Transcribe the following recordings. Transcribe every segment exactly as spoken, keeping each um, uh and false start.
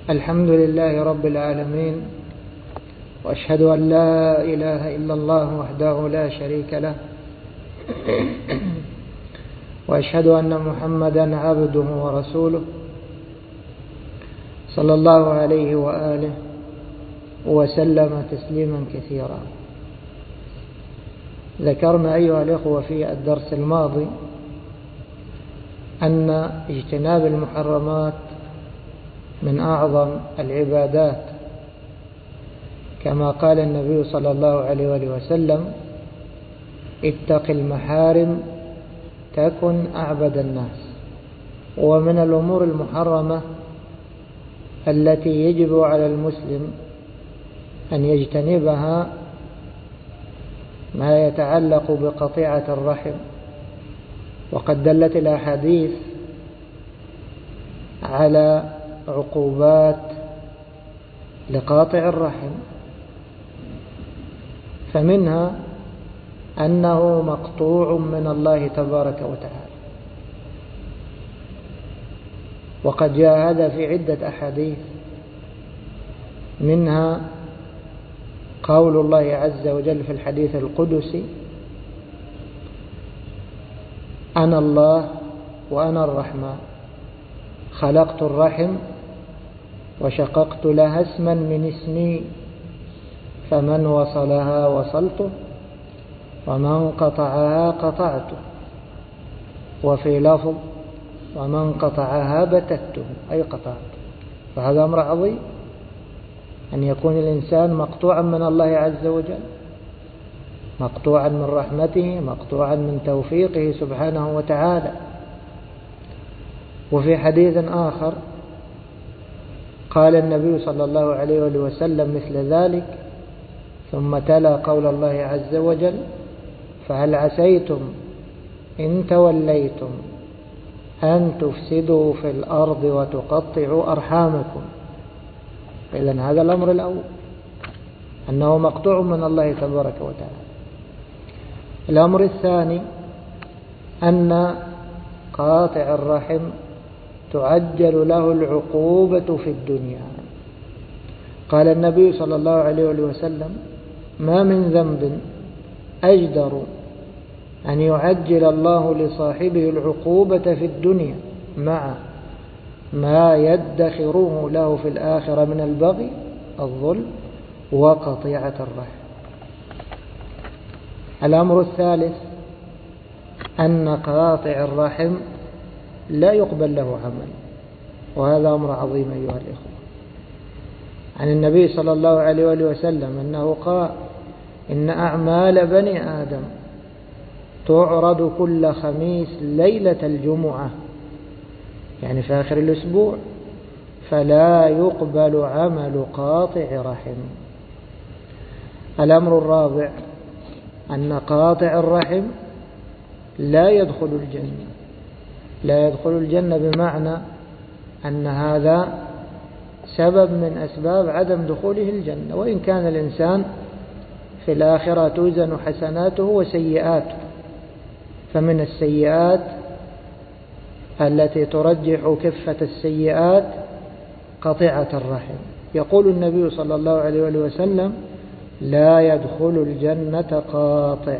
الحمد لله رب العالمين، وأشهد أن لا إله إلا الله وحده لا شريك له، وأشهد أن محمدا عبده ورسوله صلى الله عليه وآله وسلم تسليما كثيرا. ذكرنا أيها الإخوة في الدرس الماضي أن اجتناب المحرمات من أعظم العبادات، كما قال النبي صلى الله عليه وآله وسلم: اتق المحارم تكن أعبد الناس. ومن الأمور المحرمة التي يجب على المسلم أن يجتنبها ما يتعلق بقطيعة الرحم، وقد دلت الأحاديث على عقوبات لقاطع الرحم، فمنها أنه مقطوع من الله تبارك وتعالى، وقد جاء هذا في عدة أحاديث، منها قول الله عز وجل في الحديث القدسي: أنا الله وأنا الرحمن، خلقت الرحم وشققت لها اسما من اسمي، فمن وصلها وصلته ومن قطعها قطعته، وفي لفظ: ومن قطعها بتته، أي قطعته. فهذا أمر عظيم أن يكون الإنسان مقطوعا من الله عز وجل، مقطوعا من رحمته، مقطوعا من توفيقه سبحانه وتعالى. وفي حديث آخر قال النبي صلى الله عليه وسلم مثل ذلك، ثم تلا قول الله عز وجل: فهل عسيتم إن توليتم أن تفسدوا في الأرض وتقطعوا أرحامكم. إذن هذا الأمر الأول، أنه مقطوع من الله تبارك وتعالى. الأمر الثاني أن قاطع الرحم تعجل له العقوبة في الدنيا. قال النبي صلى الله عليه وسلم: ما من ذنب أجدر أن يعجل الله لصاحبه العقوبة في الدنيا مع ما يدخره له في الآخرة من البغي، الظلم، وقطيعة الرحم. الأمر الثالث أن قاطع الرحم لا يقبل له عمل، وهذا أمر عظيم أيها الإخوة. عن النبي صلى الله عليه وسلم أنه قال: إن أعمال بني آدم تعرض كل خميس ليلة الجمعة، يعني في آخر الأسبوع، فلا يقبل عمل قاطع رحم. الأمر الرابع أن قاطع الرحم لا يدخل الجنة. لا يدخل الجنة بمعنى أن هذا سبب من أسباب عدم دخوله الجنة، وإن كان الإنسان في الآخرة توزن حسناته وسيئاته. فمن السيئات التي ترجح كفة السيئات قطيعة الرحم. يقول النبي صلى الله عليه وسلم: لا يدخل الجنة قاطع.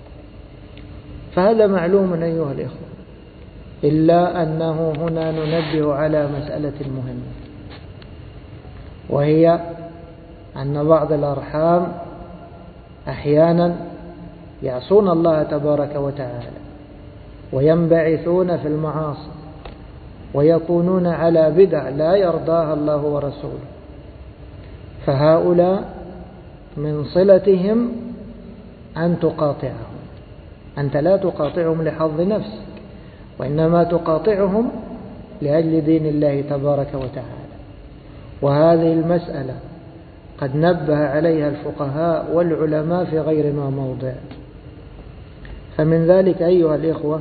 فهذا معلوم أيها الإخوة، إلا أنه هنا ننبه على مسألة مهمة، وهي أن بعض الأرحام أحيانا يعصون الله تبارك وتعالى وينبعثون في المعاصي ويكونون على بدع لا يرضاها الله ورسوله، فهؤلاء من صلتهم أن تقاطعهم. أنت لا تقاطعهم لحظ نفسك، وإنما تقاطعهم لأجل دين الله تبارك وتعالى. وهذه المسألة قد نبه عليها الفقهاء والعلماء في غير ما موضع. فمن ذلك أيها الإخوة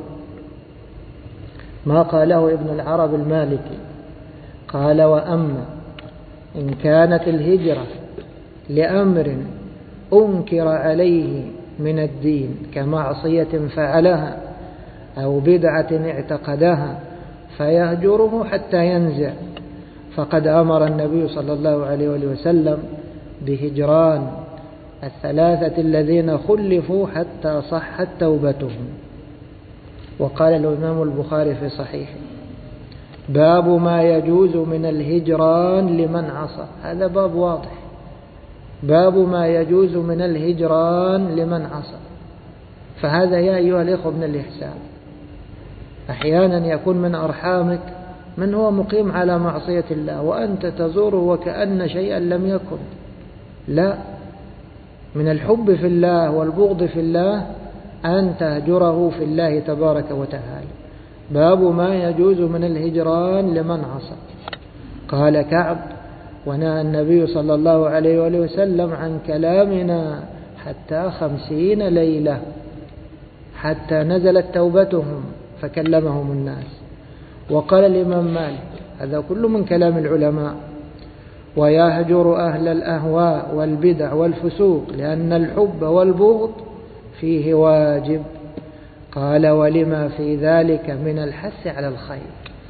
ما قاله ابن العرب المالكي، قال: وأما إن كانت الهجرة لأمر أنكر عليه من الدين كمعصية فعلها أو بدعة اعتقدها فيهجره حتى ينزع، فقد أمر النبي صلى الله عليه وسلم بهجران الثلاثة الذين خلفوا حتى صحت توبتهم. وقال الإمام البخاري في صحيحه: باب ما يجوز من الهجران لمن عصى. هذا باب واضح، باب ما يجوز من الهجران لمن عصى. فهذا يا أيها الإخوة من الإحسان. أحيانا يكون من أرحامك من هو مقيم على معصية الله وأنت تزوره وكأن شيئا لم يكن. لا، من الحب في الله والبغض في الله أن تهجره في الله تبارك وتعالى. باب ما يجوز من الهجران لمن عصى. قال كعب: ونهى النبي صلى الله عليه وآله وسلم عن كلامنا حتى خمسين ليلة، حتى نزلت توبتهم فكلمهم الناس. وقال الإمام مالك: هذا كله من كلام العلماء: ويهجر أهل الأهواء والبدع والفسوق لأن الحب والبغض فيه واجب. قال: ولما في ذلك من الحث على الخير.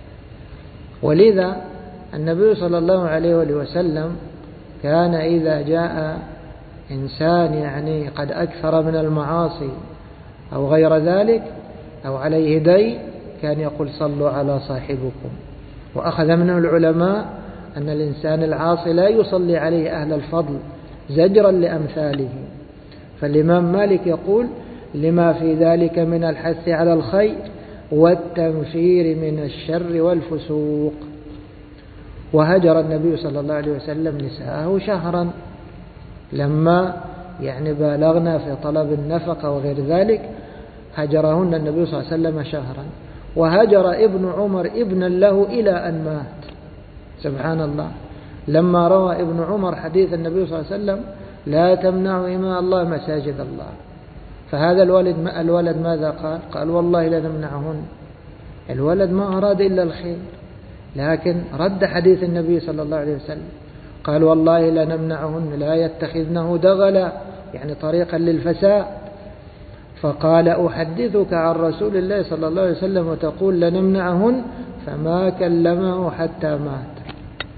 ولذا النبي صلى الله عليه وسلم كان إذا جاء إنسان يعني قد أكثر من المعاصي أو غير ذلك أو عليه دين كان يقول: صلوا على صاحبكم. وأخذ منه العلماء أن الإنسان العاصي لا يصلي عليه أهل الفضل زجرا لأمثاله. فالإمام مالك يقول: لما في ذلك من الحث على الخير والتنفير من الشر والفسوق. وهجر النبي صلى الله عليه وسلم نساءه شهرا لما يعني بالغنا في طلب النفقة وغير ذلك، هجرهن النبي صلى الله عليه وسلم شهرا. وهجر ابن عمر ابنا له إلى أن مات. سبحان الله، لما روى ابن عمر حديث النبي صلى الله عليه وسلم: لا تمنعوا إماء الله مساجد الله. فهذا الولد الولد ماذا قال؟ قال: والله لا نمنعهن. الولد ما أراد إلا الخير، لكن رد حديث النبي صلى الله عليه وسلم، قال: والله لا نمنعهن لا يتخذنه دغلا، يعني طريقا للفساد. فقال: أحدثك عن رسول الله صلى الله عليه وسلم وتقول لنمنعهن؟ فما كلمه حتى مات.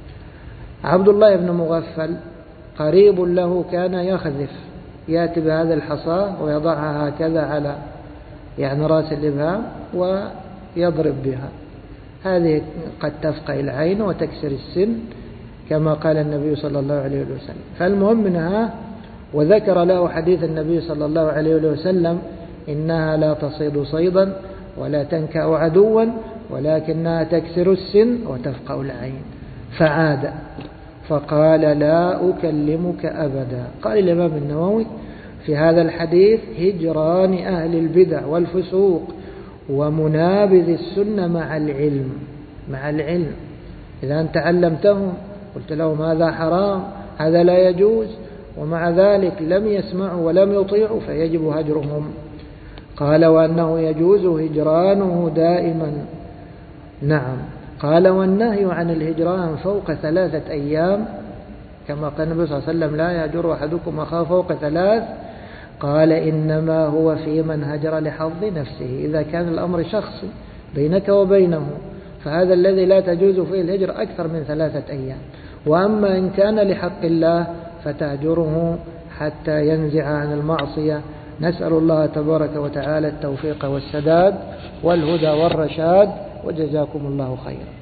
عبد الله بن مغفل قريب له كان يخذف، يأتي بهذا الحصاة ويضعها هكذا على يعني رأس الإبهام ويضرب بها. هذه قد تفقع العين وتكسر السن كما قال النبي صلى الله عليه وسلم. فالمهم منها، وذكر له حديث النبي صلى الله عليه وسلم: إنها لا تصيد صيدا ولا تنكأ عدوا ولكنها تكسر السن وتفقع العين. فعاد فقال: لا أكلمك أبدا. قال الإمام النووي في هذا الحديث: هجران أهل البدع والفسوق ومنابذ السنة مع العلم. مع العلم، إذا أنت علمتهم قلت لهم هذا حرام هذا لا يجوز ومع ذلك لم يسمعوا ولم يطيعوا فيجب هجرهم. قال: وأنه يجوز هجرانه دائما. نعم. قال: والنهي عن الهجران فوق ثلاثة أيام كما قال النبي صلى الله عليه وسلم: لا يهجر أحدكم أخاه فوق ثلاث. قال: إنما هو في من هجر لحظ نفسه، إذا كان الأمر شخصي بينك وبينه فهذا الذي لا تجوز فيه الهجر أكثر من ثلاثة أيام. وأما إن كان لحق الله فتهجره حتى ينزع عن المعصية. نسأل الله تبارك وتعالى التوفيق والسداد والهدى والرشاد، وجزاكم الله خيرا.